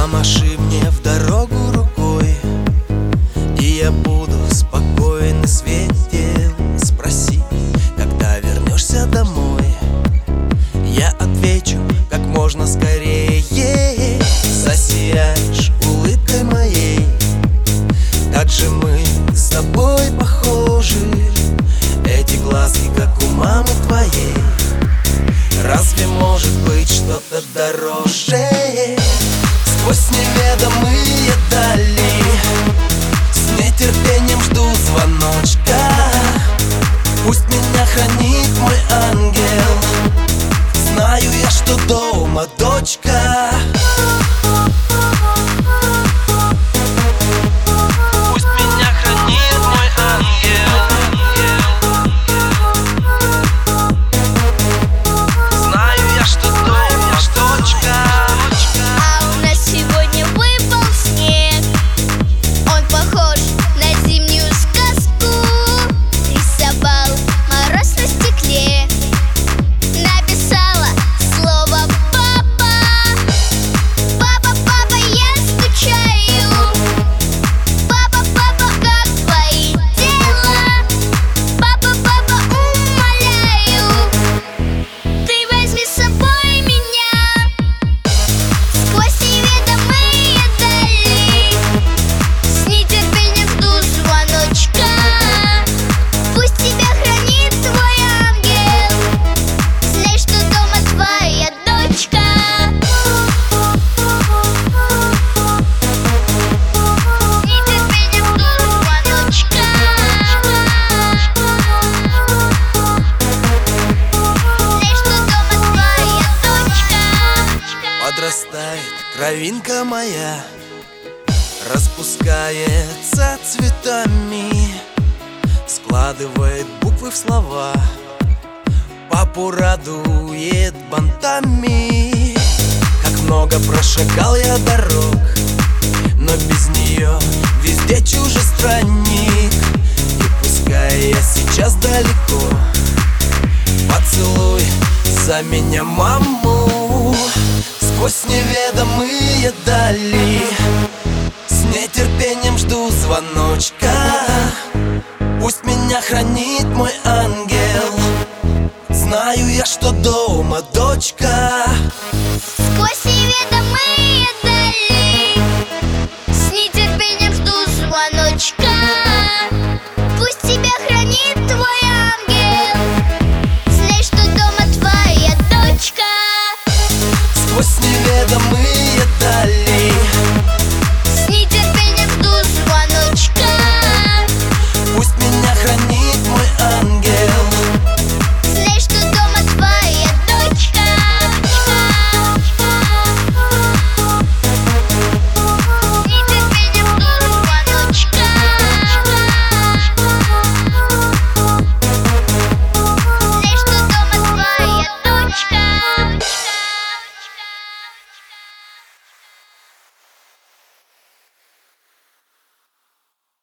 Помаши мне в дорогу рукой, и я буду спокоен и светел. Спроси, когда вернешься домой. Я отвечу как можно скорее. Засияешь улыбкой моей, как же мы с тобой похожи. Эти глазки, как у мамы твоей. Разве может быть что-то дороже? Сквозь неведомые дали с нетерпением жду звоночка. Пусть меня хранит мой ангел. Знаю я, что дома дочка. Пусть меня хранит мой ангел. Знаю я, что дома дочка. А у нас сегодня выпал снег. Он похож на зимнюю сказку. Рисовал мороз на стекле. Написала слово «папа». Папа, папа, я скучаю. Папа, папа, как твои дела? Папа, папа, умоляю, ты возьми с собой меня сквозь неведомые дали. С нетерпением жду звоночка. Пусть тебя хранит твой ангел. Знай, что дома твоя дочка. С нетерпением жду звоночка. Знай, что дома твоя дочка. Подрастает кровинка моя, распускается цветами, складывает буквы в слова, папу радует бантами. Как много прошагал я дорог, но без нее везде чужестранник. И пускай я сейчас далеко, поцелуй за меня маму. Сквозь неведомые дали с нетерпением жду звоночка. Пусть меня хранит